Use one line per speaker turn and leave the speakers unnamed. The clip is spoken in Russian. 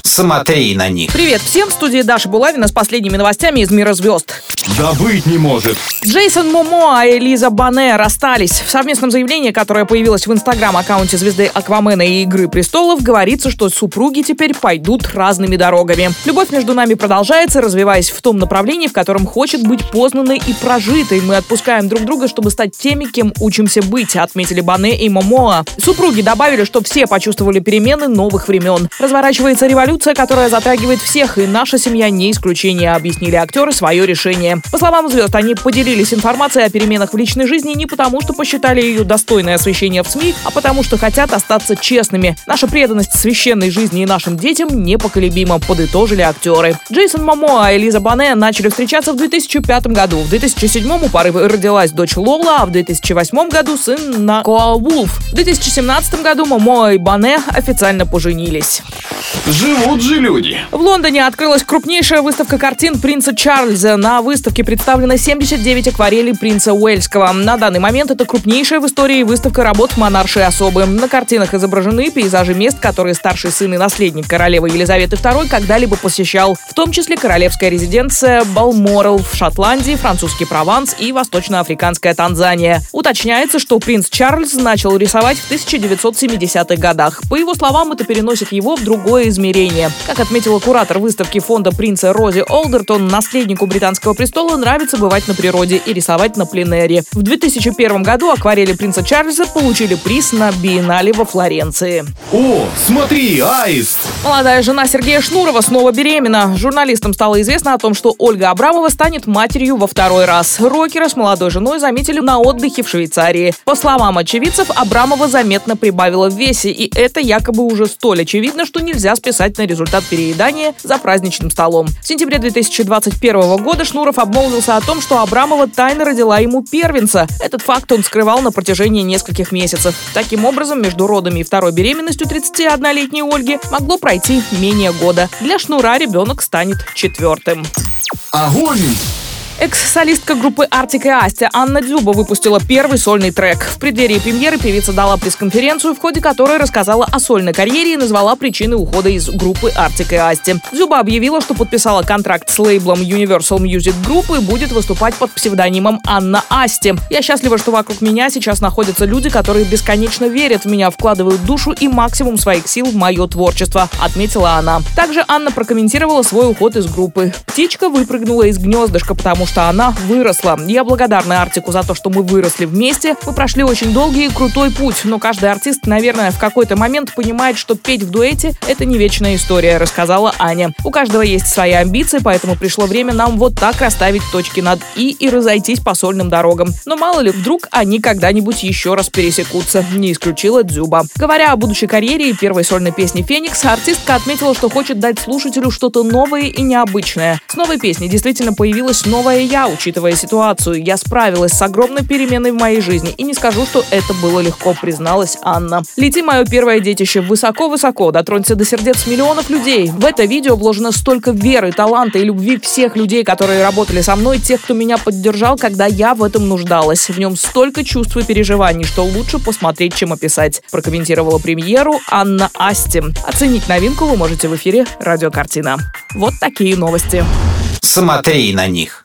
Смотри на них.
Привет всем, в студии Даша Булавина с последними новостями из мира звезд.
Да быть не может.
Джейсон Момоа и Элиза Боне расстались. В совместном заявлении, которое появилось в инстаграм-аккаунте звезды Аквамена и Игры престолов, говорится, что супруги теперь пойдут разными дорогами. Любовь между нами продолжается, развиваясь в том направлении, в котором хочет быть познанной и прожитой. Мы отпускаем друг друга, чтобы стать теми, кем учимся быть, отметили Боне и Момоа. Супруги добавили, что все почувствовали перемены новых времен. Разворачивается революция, которая затрагивает всех, и наша семья не исключение, объяснили актеры свое решение. По словам звезд, они поделились информацией о переменах в личной жизни не потому, что посчитали ее достойной освещения в СМИ, а потому, что хотят остаться честными. Наша преданность священной жизни и нашим детям непоколебима, подытожили актеры. Джейсон Момоа и Элиза Боне начали встречаться в 2005 году. В 2007 у пары родилась дочь Лола, а в 2008 году сын Накоа Вулф. В 2017 году Момоа и Боне официально поженились.
Живут же люди.
В Лондоне открылась крупнейшая выставка картин принца Чарльза. На выставке представлено 79 акварелей принца Уэльского. На данный момент это крупнейшая в истории выставка работ монаршей особы. На картинах изображены пейзажи мест, которые старший сын и наследник королевы Елизаветы II когда-либо посещал, в том числе королевская резиденция Балморал в Шотландии, французский Прованс и восточноафриканская Танзания. Уточняется, что принц Чарльз начал рисовать в 1970-х годах. По его словам, это переносит его в другое измерение. Как отметила куратор выставки фонда принца Рози Олдертон, наследнику британского престола нравится бывать на природе и рисовать на пленэре. В 2001 году акварели принца Чарльза получили приз на биеннале во Флоренции.
О, смотри, аист!
Молодая жена Сергея Шнурова снова беременна. Журналистам стало известно о том, что Ольга Абрамова станет матерью во второй раз. Рокера с молодой женой заметили на отдыхе в Швейцарии. По словам очевидцев, Абрамова заметно прибавила в весе, и это якобы уже столь очевидно, что нельзя списать на результат переедания за праздничным столом. В сентябре 2021 года Шнуров обмолвился о том, что Абрамова тайно родила ему первенца. Этот факт он скрывал на протяжении нескольких месяцев. Таким образом, между родами и второй беременностью 31-летней Ольги могло пройти менее года. Для Шнура ребенок станет четвертым.
Огонь!
Экс-солистка группы Artik и Asti Анна Дзюба выпустила первый сольный трек. В преддверии премьеры певица дала пресс-конференцию, в ходе которой рассказала о сольной карьере и назвала причины ухода из группы Artik и Asti. Дзюба объявила, что подписала контракт с лейблом Universal Music Group и будет выступать под псевдонимом Анна Асти. «Я счастлива, что вокруг меня сейчас находятся люди, которые бесконечно верят в меня, вкладывают душу и максимум своих сил в мое творчество», — отметила она. Также Анна прокомментировала свой уход из группы. «Птичка выпрыгнула из гнездышка, потому что она выросла. Я благодарна Артику за то, что мы выросли вместе. Мы прошли очень долгий и крутой путь, но каждый артист, наверное, в какой-то момент понимает, что петь в дуэте — это не вечная история», — рассказала Аня. «У каждого есть свои амбиции, поэтому пришло время нам вот так расставить точки над «и» и разойтись по сольным дорогам. Но мало ли, вдруг они когда-нибудь еще раз пересекутся», — не исключила Дзюба. Говоря о будущей карьере и первой сольной песне «Феникс», артистка отметила, что хочет дать слушателю что-то новое и необычное. С новой песней действительно появилась новая я, учитывая ситуацию. Я справилась с огромной переменой в моей жизни и не скажу, что это было легко, призналась Анна. «Лети, мое первое детище, высоко-высоко, дотронься до сердец миллионов людей». В это видео вложено столько веры, таланта и любви всех людей, которые работали со мной, тех, кто меня поддержал, когда я в этом нуждалась. В нем столько чувств и переживаний, что лучше посмотреть, чем описать, прокомментировала премьеру Анна Асти. Оценить новинку вы можете в эфире «Радио Картина». Вот такие новости.
Смотри на них.